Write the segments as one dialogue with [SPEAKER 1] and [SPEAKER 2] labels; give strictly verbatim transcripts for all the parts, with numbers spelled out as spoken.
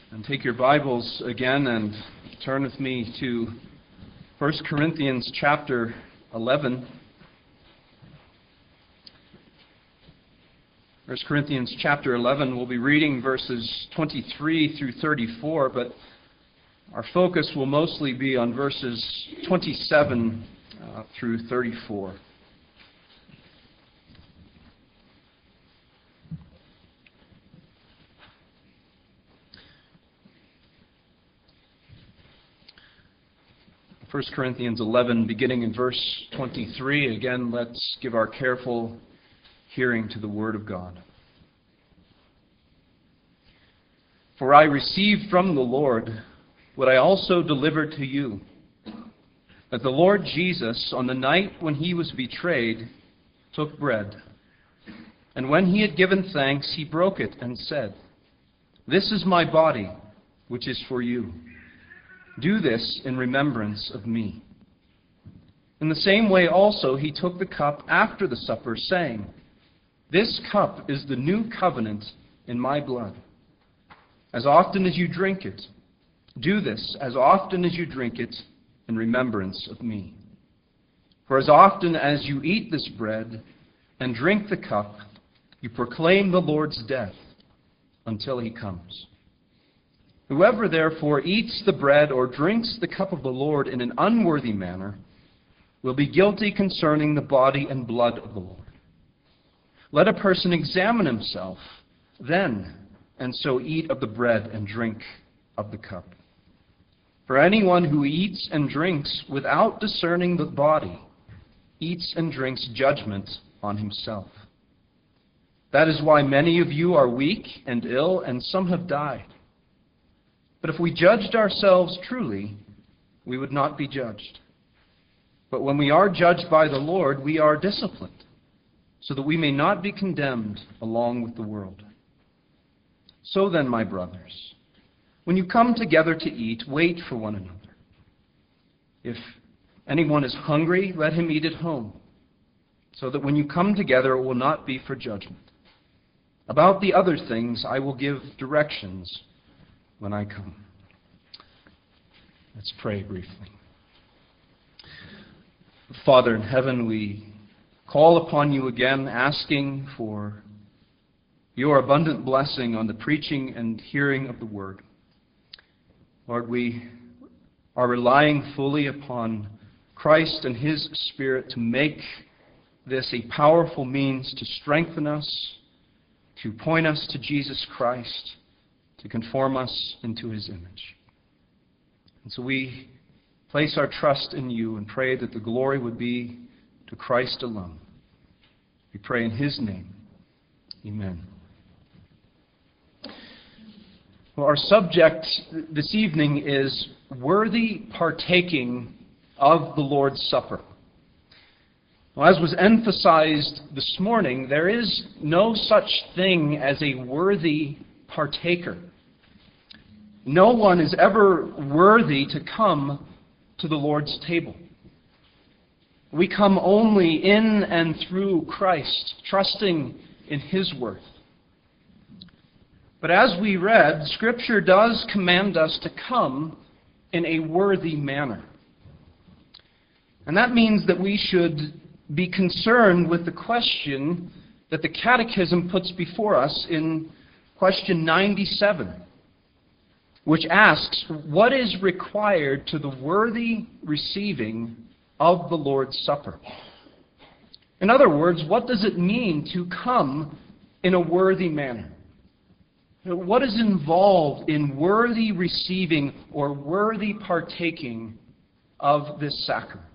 [SPEAKER 1] And take your Bibles again and turn with me to First Corinthians chapter eleven. First Corinthians chapter eleven, we'll be reading verses twenty-three through thirty-four, but our focus will mostly be on verses twenty-seven uh, through thirty-four. First Corinthians eleven, beginning in verse twenty-three. Again, let's give our careful hearing to the Word of God. For I received from the Lord what I also delivered to you, that the Lord Jesus, on the night when he was betrayed, took bread. And when he had given thanks, he broke it and said, "This is my body, which is for you. Do this in remembrance of me." In the same way also he took the cup after the supper, saying, "This cup is the new covenant in my blood. As often as you drink it, do this as often as you drink it in remembrance of me. For as often as you eat this bread and drink the cup, you proclaim the Lord's death until he comes. Whoever therefore eats the bread or drinks the cup of the Lord in an unworthy manner will be guilty concerning the body and blood of the Lord. Let a person examine himself then, and so eat of the bread and drink of the cup. For anyone who eats and drinks without discerning the body eats and drinks judgment on himself. That is why many of you are weak and ill, and some have died. But if we judged ourselves truly, we would not be judged. But when we are judged by the Lord, we are disciplined, so that we may not be condemned along with the world. So then, my brothers, when you come together to eat, wait for one another. If anyone is hungry, let him eat at home, so that when you come together, it will not be for judgment. About the other things, I will give directions when I come." Let's pray briefly. Father in heaven, we call upon you again, asking for your abundant blessing on the preaching and hearing of the word. Lord, we are relying fully upon Christ and his Spirit to make this a powerful means to strengthen us, to point us to Jesus Christ, to conform us into his image. And so we place our trust in you and pray that the glory would be to Christ alone. We pray in his name. Amen. Well, our subject this evening is worthy partaking of the Lord's Supper. Well, as was emphasized this morning, there is no such thing as a worthy partaker. No one is ever worthy to come to the Lord's table. We come only in and through Christ, trusting in his worth. But as we read, Scripture does command us to come in a worthy manner. And that means that we should be concerned with the question that the Catechism puts before us in question ninety-seven, which asks, what is required to the worthy receiving of the Lord's Supper? In other words, what does it mean to come in a worthy manner? What is involved in worthy receiving or worthy partaking of this sacrament?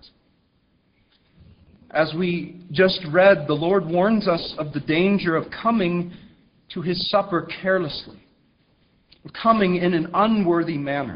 [SPEAKER 1] As we just read, the Lord warns us of the danger of coming to his supper carelessly, coming in an unworthy manner.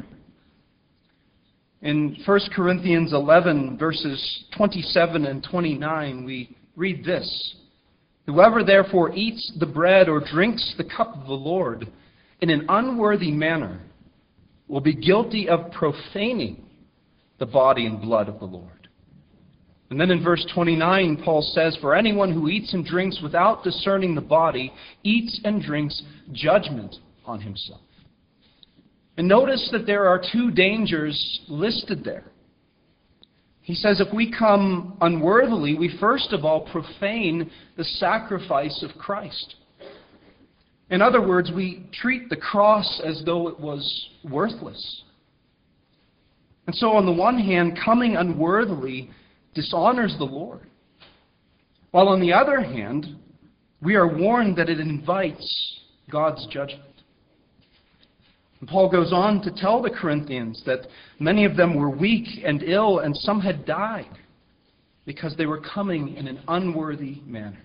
[SPEAKER 1] In First Corinthians eleven, verses twenty-seven and twenty-nine, we read this: "Whoever therefore eats the bread or drinks the cup of the Lord in an unworthy manner will be guilty of profaning the body and blood of the Lord." And then in verse twenty-nine, Paul says, "For anyone who eats and drinks without discerning the body eats and drinks judgment on himself." And notice that there are two dangers listed there. He says if we come unworthily, we first of all profane the sacrifice of Christ. In other words, we treat the cross as though it was worthless. And so on the one hand, coming unworthily dishonors the Lord. While on the other hand, we are warned that it invites God's judgment. And Paul goes on to tell the Corinthians that many of them were weak and ill, and some had died because they were coming in an unworthy manner.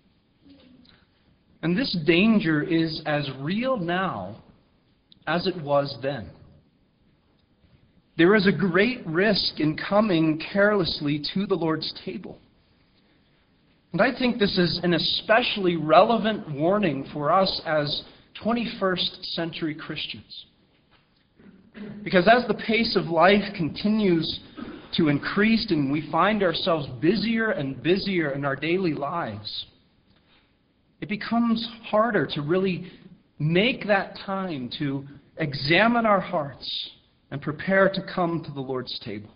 [SPEAKER 1] And this danger is as real now as it was then. There is a great risk in coming carelessly to the Lord's table. And I think this is an especially relevant warning for us as twenty-first century Christians. Because as the pace of life continues to increase and we find ourselves busier and busier in our daily lives, it becomes harder to really make that time to examine our hearts and prepare to come to the Lord's table.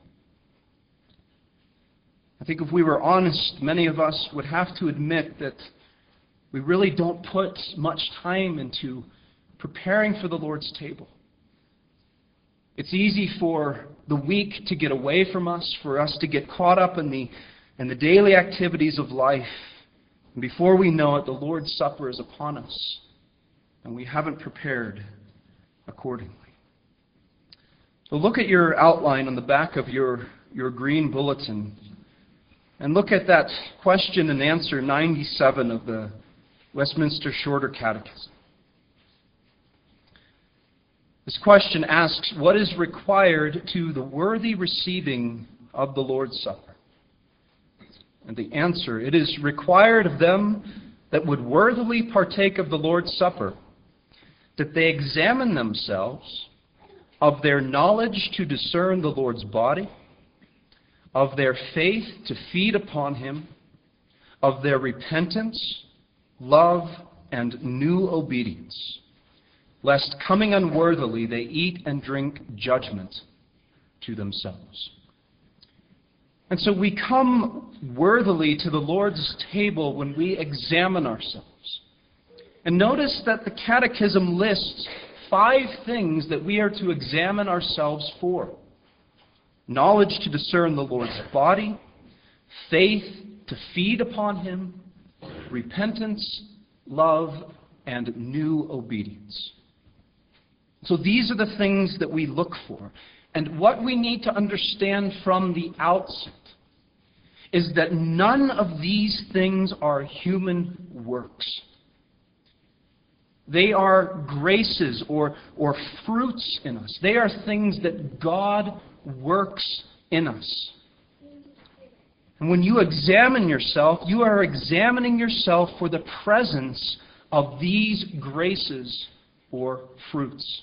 [SPEAKER 1] I think if we were honest, many of us would have to admit that we really don't put much time into preparing for the Lord's table. It's easy for the week to get away from us, for us to get caught up in the, in the daily activities of life. And before we know it, the Lord's Supper is upon us, and we haven't prepared accordingly. So look at your outline on the back of your, your green bulletin, and look at that question and answer ninety-seven of the Westminster Shorter Catechism. This question asks, what is required to the worthy receiving of the Lord's Supper? And the answer, it is required of them that would worthily partake of the Lord's Supper, that they examine themselves of their knowledge to discern the Lord's body, of their faith to feed upon Him, of their repentance, love, and new obedience, lest coming unworthily they eat and drink judgment to themselves. And so we come worthily to the Lord's table when we examine ourselves. And notice that the Catechism lists five things that we are to examine ourselves for. Knowledge to discern the Lord's body, faith to feed upon Him, repentance, love, and new obedience. So these are the things that we look for. And what we need to understand from the outset is that none of these things are human works. They are graces or, or fruits in us. They are things that God works in us. And when you examine yourself, you are examining yourself for the presence of these graces or fruits.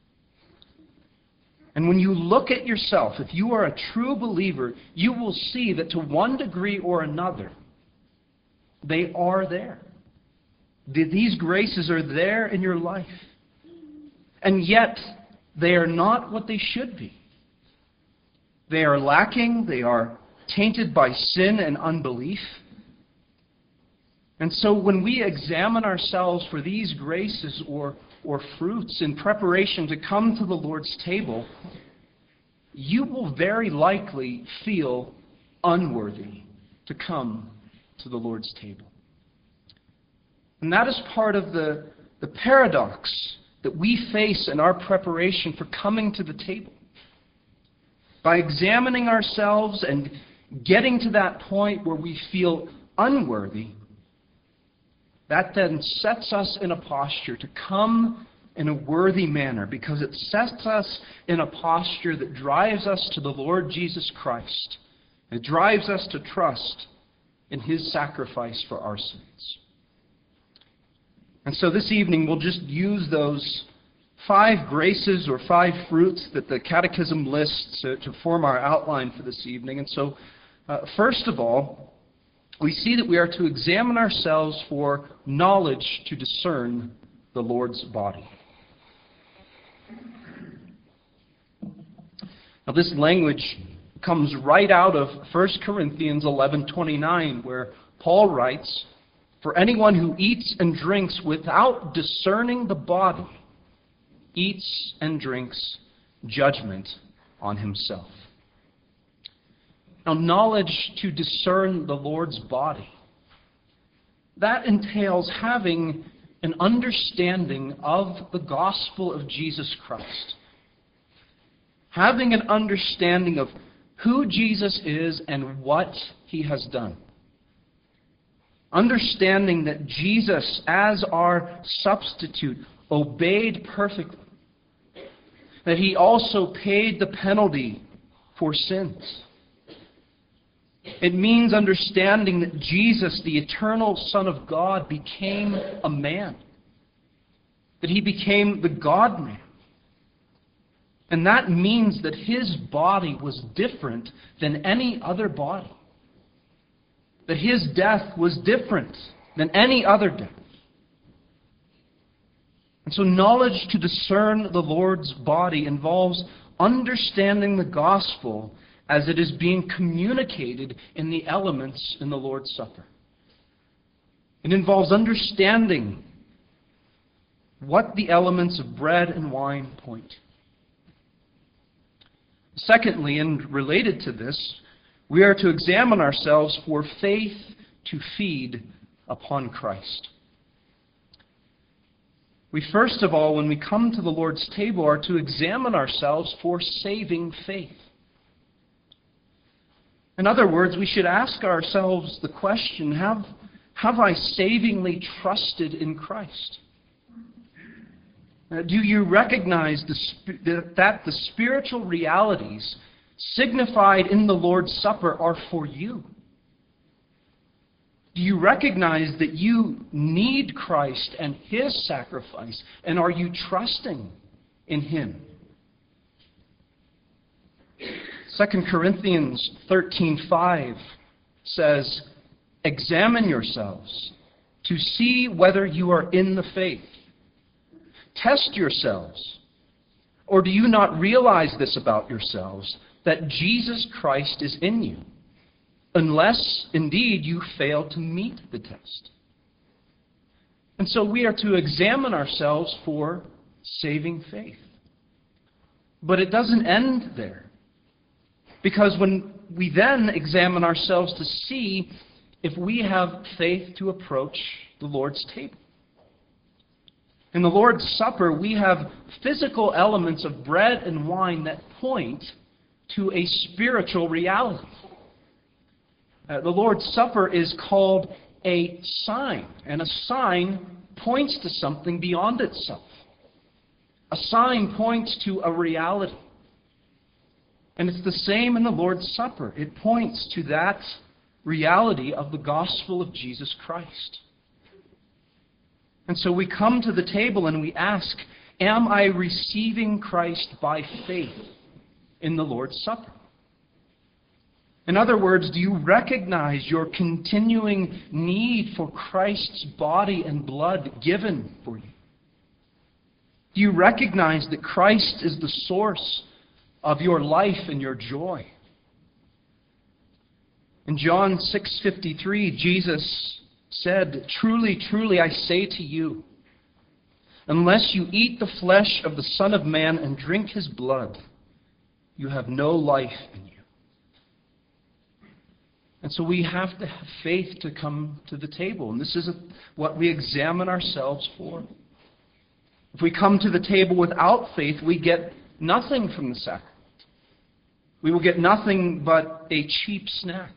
[SPEAKER 1] And when you look at yourself, if you are a true believer, you will see that to one degree or another, they are there. These graces are there in your life. And yet, they are not what they should be. They are lacking. They are tainted by sin and unbelief. And so when we examine ourselves for these graces or, or fruits in preparation to come to the Lord's table, you will very likely feel unworthy to come to the Lord's table. And that is part of the, the paradox that we face in our preparation for coming to the table. By examining ourselves and getting to that point where we feel unworthy, that then sets us in a posture to come in a worthy manner, because it sets us in a posture that drives us to the Lord Jesus Christ. It drives us to trust in His sacrifice for our sins. And so this evening we'll just use those five graces or five fruits that the Catechism lists to, to form our outline for this evening. And so, uh, first of all, we see that we are to examine ourselves for knowledge to discern the Lord's body. Now, this language comes right out of First Corinthians eleven twenty-nine, where Paul writes, "For anyone who eats and drinks without discerning the body eats and drinks judgment on himself." Now, knowledge to discern the Lord's body, that entails having an understanding of the gospel of Jesus Christ. Having an understanding of who Jesus is and what he has done. Understanding that Jesus, as our substitute, obeyed perfectly. That he also paid the penalty for sins. It means understanding that Jesus, the eternal Son of God, became a man. That he became the God-man. And that means that his body was different than any other body. That his death was different than any other death. And so knowledge to discern the Lord's body involves understanding the gospel as it is being communicated in the elements in the Lord's Supper. It involves understanding what the elements of bread and wine point to. Secondly, and related to this, we are to examine ourselves for faith to feed upon Christ. We first of all, when we come to the Lord's table, are to examine ourselves for saving faith. In other words, we should ask ourselves the question, have, have I savingly trusted in Christ? Uh, do you recognize the, that the spiritual realities signified in the Lord's Supper are for you? Do you recognize that you need Christ and his sacrifice? And are you trusting in him? Second Corinthians thirteen five says, "Examine yourselves to see whether you are in the faith. Test yourselves. Or do you not realize this about yourselves, that Jesus Christ is in you? Unless, indeed, you fail to meet the test." And so we are to examine ourselves for saving faith. But it doesn't end there. Because when we then examine ourselves to see if we have faith to approach the Lord's table. In the Lord's Supper, we have physical elements of bread and wine that point to a spiritual reality. Uh, the Lord's Supper is called a sign, and a sign points to something beyond itself. A sign points to a reality. And it's the same in the Lord's Supper. It points to that reality of the gospel of Jesus Christ. And so we come to the table and we ask, am I receiving Christ by faith in the Lord's Supper? In other words, do you recognize your continuing need for Christ's body and blood given for you? Do you recognize that Christ is the source of your life and your joy? In John six fifty-three, Jesus said, "Truly, truly, I say to you, unless you eat the flesh of the Son of Man and drink his blood, you have no life in you." And so we have to have faith to come to the table. And this is what we examine ourselves for. If we come to the table without faith, we get nothing from the sacrament. We will get nothing but a cheap snack.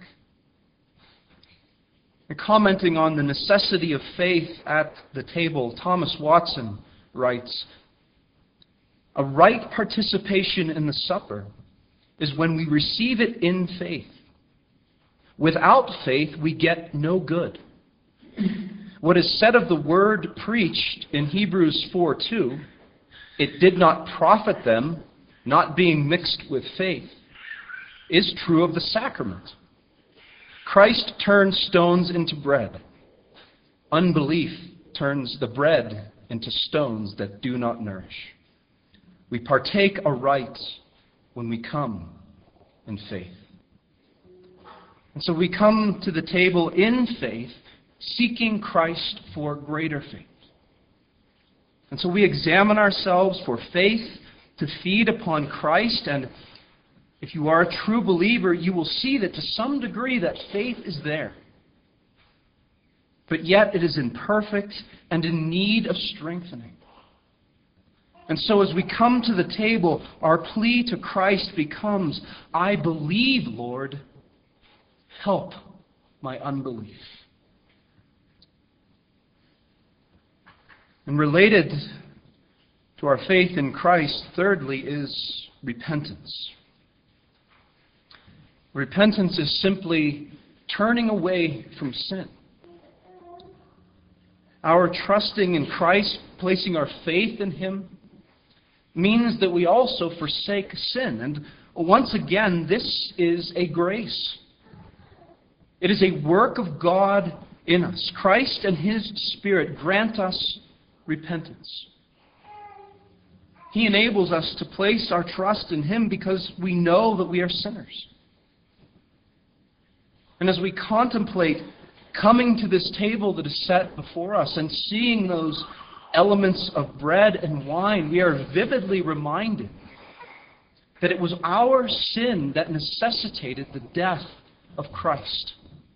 [SPEAKER 1] And commenting on the necessity of faith at the table, Thomas Watson writes, "A right participation in the supper is when we receive it in faith. Without faith, we get no good. What is said of the word preached in Hebrews four two, it did not profit them, not being mixed with faith, is true of the sacrament. Christ turns stones into bread. Unbelief turns the bread into stones that do not nourish. We partake aright when we come in faith. And so we come to the table in faith, seeking Christ for greater faith. And so we examine ourselves for faith to feed upon Christ. And if you are a true believer, you will see that to some degree that faith is there. But yet it is imperfect and in need of strengthening. And so as we come to the table, our plea to Christ becomes, I believe, Lord, help my unbelief. And related to our faith in Christ, thirdly, is repentance. Repentance is simply turning away from sin. Our trusting in Christ, placing our faith in Him, means that we also forsake sin. And once again, this is a grace. It is a work of God in us. Christ and His Spirit grant us repentance. He enables us to place our trust in Him because we know that we are sinners. And as we contemplate coming to this table that is set before us and seeing those elements of bread and wine, we are vividly reminded that it was our sin that necessitated the death of Christ.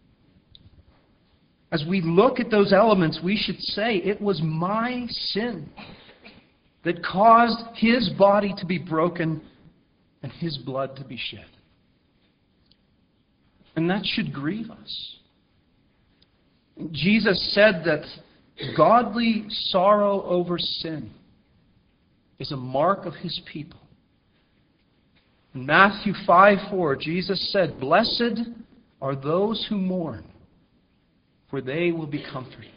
[SPEAKER 1] As we look at those elements, we should say, it was my sin that caused His body to be broken and His blood to be shed. And that should grieve us. Jesus said that godly sorrow over sin is a mark of His people. In Matthew five four, Jesus said, "Blessed are those who mourn, for they will be comforted."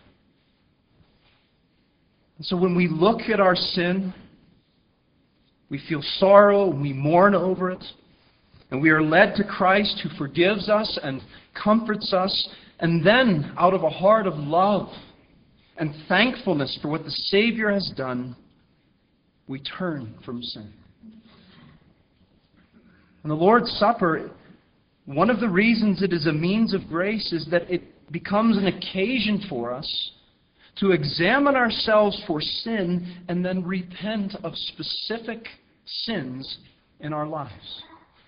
[SPEAKER 1] And so when we look at our sin, we feel sorrow and we mourn over it, and we are led to Christ who forgives us and comforts us, and then out of a heart of love and thankfulness for what the Savior has done, we turn from sin. And the Lord's Supper, one of the reasons it is a means of grace is that it becomes an occasion for us to examine ourselves for sin and then repent of specific sins in our lives.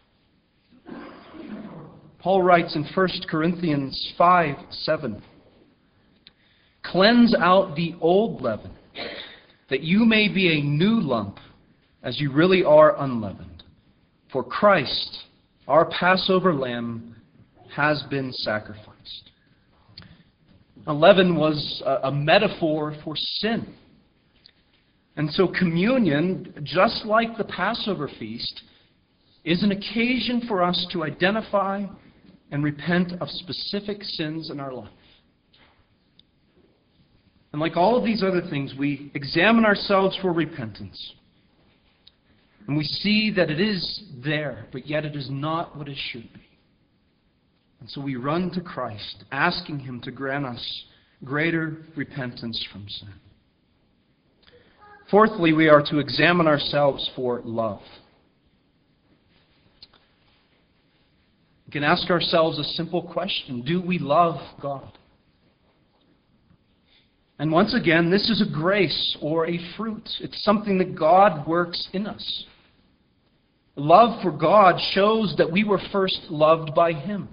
[SPEAKER 1] Paul writes in First Corinthians five seven, "Cleanse out the old leaven, that you may be a new lump, as you really are unleavened. For Christ, our Passover lamb, has been sacrificed." Now, leaven was a metaphor for sin. And so communion, just like the Passover feast, is an occasion for us to identify and repent of specific sins in our life. And like all of these other things, we examine ourselves for repentance. And we see that it is there, but yet it is not what it should be. And so we run to Christ, asking Him to grant us greater repentance from sin. Fourthly, we are to examine ourselves for love. We can ask ourselves a simple question: do we love God? And once again, this is a grace or a fruit. It's something that God works in us. Love for God shows that we were first loved by Him.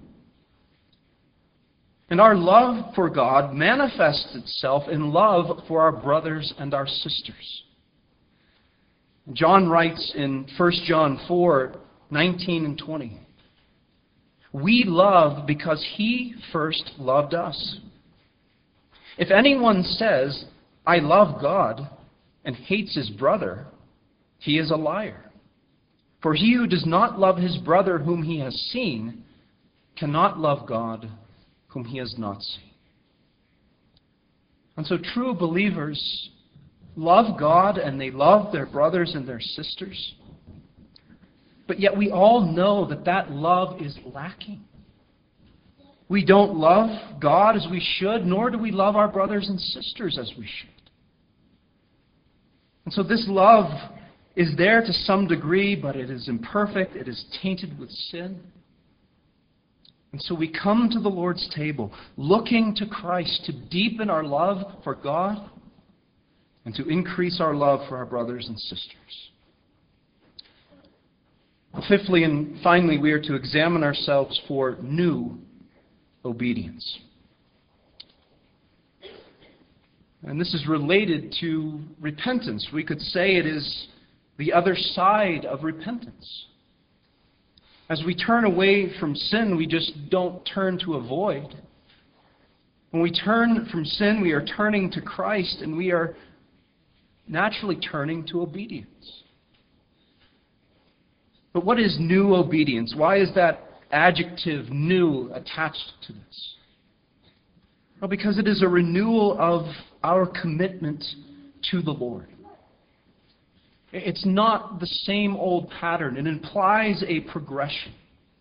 [SPEAKER 1] And our love for God manifests itself in love for our brothers and our sisters. John writes in First John four nineteen and twenty, "We love because He first loved us. If anyone says, 'I love God,' and hates his brother, he is a liar. For he who does not love his brother whom he has seen cannot love God whom he has not seen." And so true believers love God and they love their brothers and their sisters. But yet we all know that that love is lacking. We don't love God as we should, nor do we love our brothers and sisters as we should. And so this love is there to some degree, but it is imperfect. It is tainted with sin. And so we come to the Lord's table looking to Christ to deepen our love for God and to increase our love for our brothers and sisters. Fifthly and finally, we are to examine ourselves for new obedience. And this is related to repentance. We could say it is the other side of repentance. As we turn away from sin, we just don't turn to avoid. When we turn from sin, we are turning to Christ, and we are naturally turning to obedience. But what is new obedience? Why is that adjective new attached to this? Well, because it is a renewal of our commitment to the Lord. It's not the same old pattern. It implies a progression.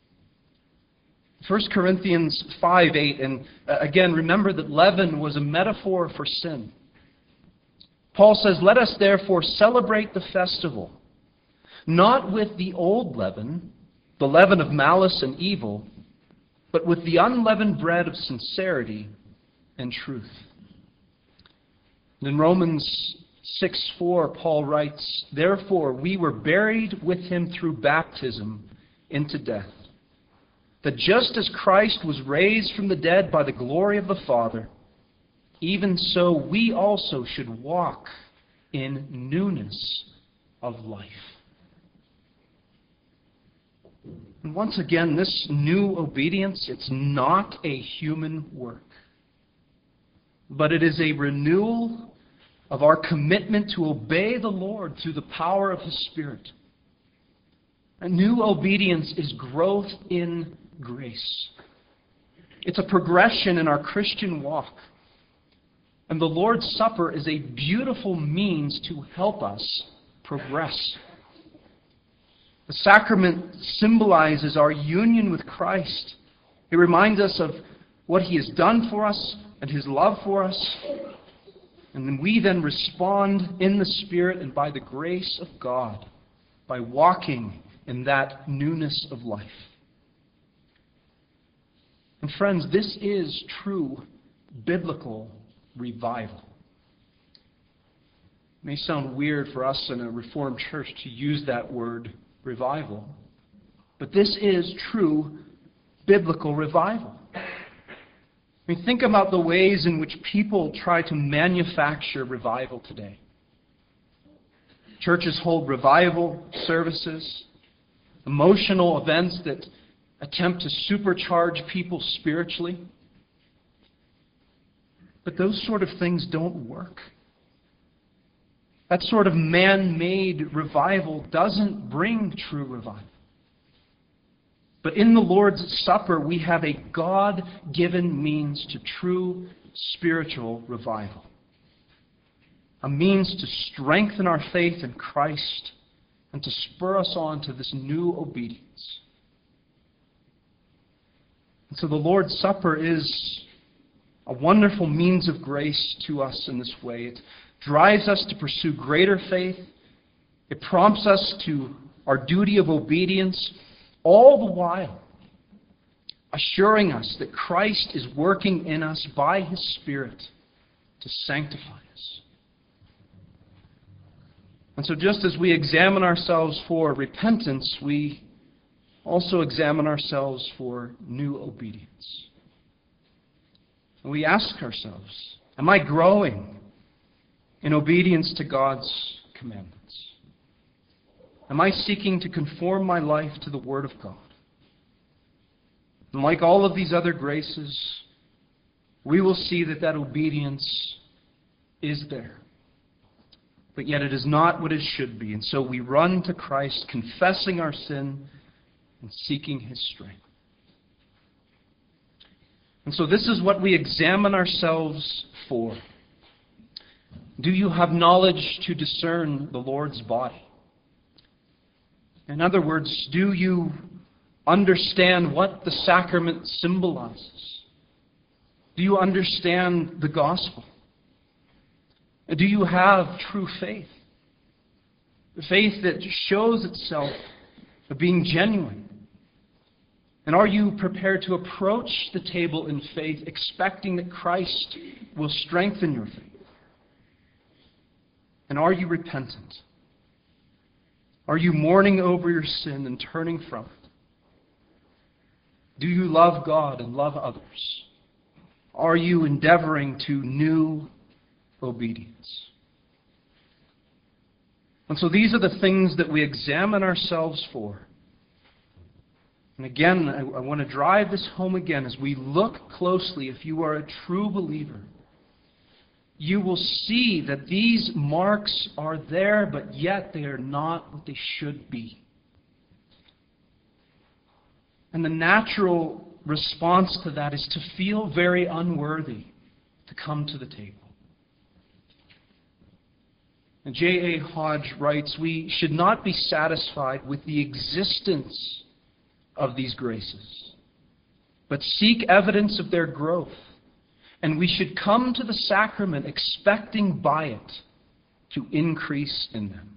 [SPEAKER 1] First Corinthians five eight, and again, remember that leaven was a metaphor for sin. Paul says, "Let us therefore celebrate the festival, not with the old leaven, the leaven of malice and evil, but with the unleavened bread of sincerity and truth." In Romans six four, Paul writes, "Therefore we were buried with him through baptism into death, that just as Christ was raised from the dead by the glory of the Father, even so we also should walk in newness of life." And once again, this new obedience, it's not a human work, but it is a renewal of our commitment to obey the Lord through the power of His Spirit. A new obedience is growth in grace. It's a progression in our Christian walk. And the Lord's Supper is a beautiful means to help us progress. The sacrament symbolizes our union with Christ. It reminds us of what He has done for us and His love for us. And then we then respond in the Spirit and by the grace of God, by walking in that newness of life. And friends, this is true biblical revival. It may sound weird for us in a Reformed church to use that word revival, but this is true biblical revival. I mean, think about the ways in which people try to manufacture revival today. Churches hold revival services, emotional events that attempt to supercharge people spiritually. But those sort of things don't work. That sort of man-made revival doesn't bring true revival. But in the Lord's Supper, we have a God-given means to true spiritual revival. A means to strengthen our faith in Christ and to spur us on to this new obedience. And so the Lord's Supper is a wonderful means of grace to us in this way. It drives us to pursue greater faith. It prompts us to our duty of obedience, all the while assuring us that Christ is working in us by His Spirit to sanctify us. And so just as we examine ourselves for repentance, we also examine ourselves for new obedience. And we ask ourselves, am I growing in obedience to God's commandments? Am I seeking to conform my life to the Word of God? And like all of these other graces, we will see that that obedience is there. But yet it is not what it should be. And so we run to Christ, confessing our sin and seeking His strength. And so this is what we examine ourselves for. Do you have knowledge to discern the Lord's body? In other words, do you understand what the sacrament symbolizes? Do you understand the gospel? Do you have true faith? Faith that shows itself of being genuine. And are you prepared to approach the table in faith, expecting that Christ will strengthen your faith? And are you repentant? Are you mourning over your sin and turning from it? Do you love God and love others? Are you endeavoring to new obedience? And so these are the things that we examine ourselves for. And again, I, I want to drive this home again as we look closely. If you are a true believer, you will see that these marks are there, but yet they are not what they should be. And the natural response to that is to feel very unworthy to come to the table. And J A Hodge writes, we should not be satisfied with the existence of these graces, but seek evidence of their growth. And we should come to the sacrament expecting by it to increase in them.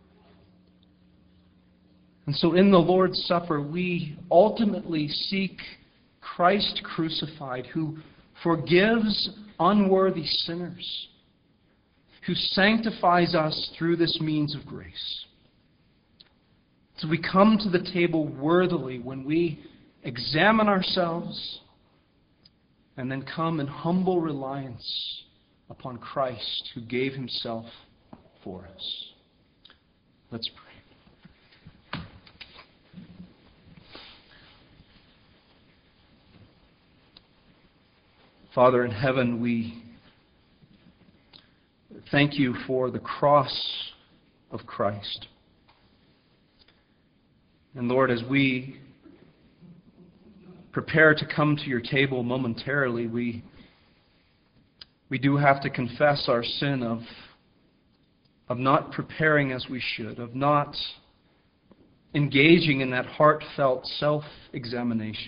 [SPEAKER 1] And so in the Lord's Supper, we ultimately seek Christ crucified, who forgives unworthy sinners, who sanctifies us through this means of grace. So we come to the table worthily when we examine ourselves and then come in humble reliance upon Christ who gave himself for us. Let's pray. Father in heaven, we thank you for the cross of Christ. And Lord, as we prepare to come to your table momentarily, we, we do have to confess our sin of, of not preparing as we should, of not engaging in that heartfelt self-examination.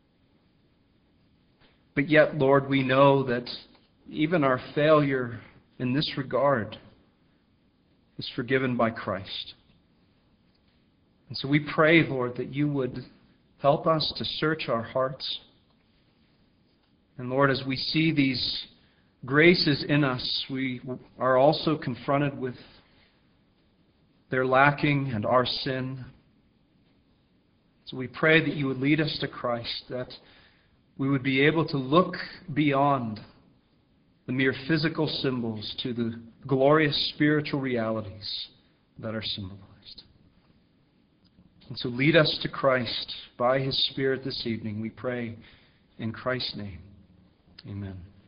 [SPEAKER 1] But yet, Lord, we know that even our failure in this regard is forgiven by Christ. And so we pray, Lord, that you would help us to search our hearts. And Lord, as we see these graces in us, we are also confronted with their lacking and our sin. So we pray that you would lead us to Christ, that we would be able to look beyond the mere physical symbols to the glorious spiritual realities that are symbolized. And so lead us to Christ by his Spirit this evening, we pray in Christ's name. Amen.